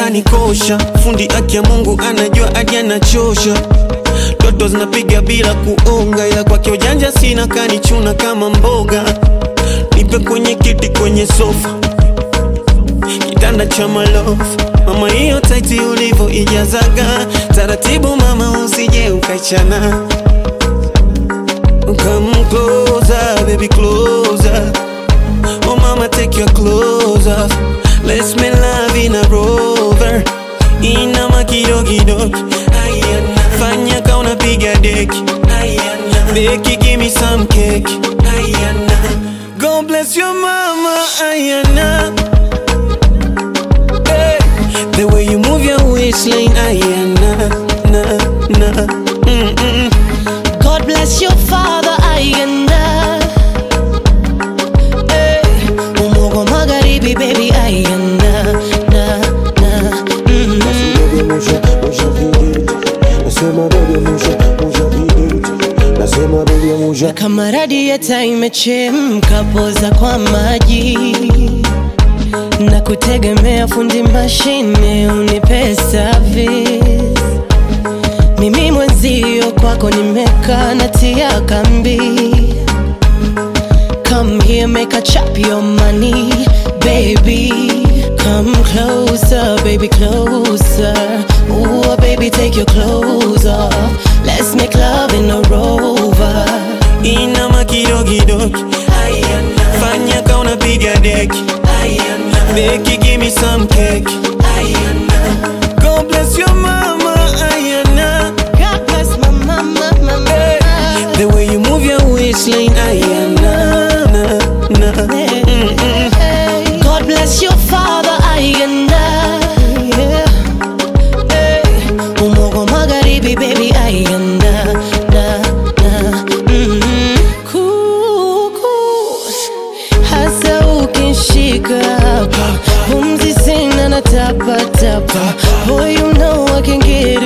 kanikosha. Fundi aki ya Mungu anajua hadi anachosha. Toto zinapiga bila kuonga, ila kwake ujanja sina, kanichuna kama mboga. Nipe kwenye kiti kwenye sofa, kitanda cha malofu. Mama hiyo taiti ulivo ijazaga, taratibu mama usije ukaichana. Come closer, baby closer. Oh mama, take your clothes off. Let's make love in a Rover. Inama kidogo, ayana. Fanya ka unapiga deki, ayana. Deki, give me some cake, ayana. God bless your mama, ayana. Hey. The way you move your waistline, ayana, na, na. God bless your father, ayana. Hey. Umogo magharibi, baby, ayana, na, na. Na kama radieta imechemka, poza kwa maji. Na kutegemea fundi mashine unipe service. Mimi mwenzio kwako nimeka natia kambi. Come here, make a chop your money, baby. Come closer, baby, closer. Ooh, baby, take your clothes off. Let's make love in a Rover. Inama kidogo, ayana. Fanya ka unapiga deki, ayana. Deki, give me some cake, ayana. God bless your mama, ayana. God bless my mama, mama. Hey. The way you move your waistline, ayana, na, na. Hey. God bless your father, ayana. Yeah. Hey. Umogo magharibi, baby, ayana, na, na. Kuku hasa ukinshika hapa, pumzi sina na tapa tapa. Boy, you know I can get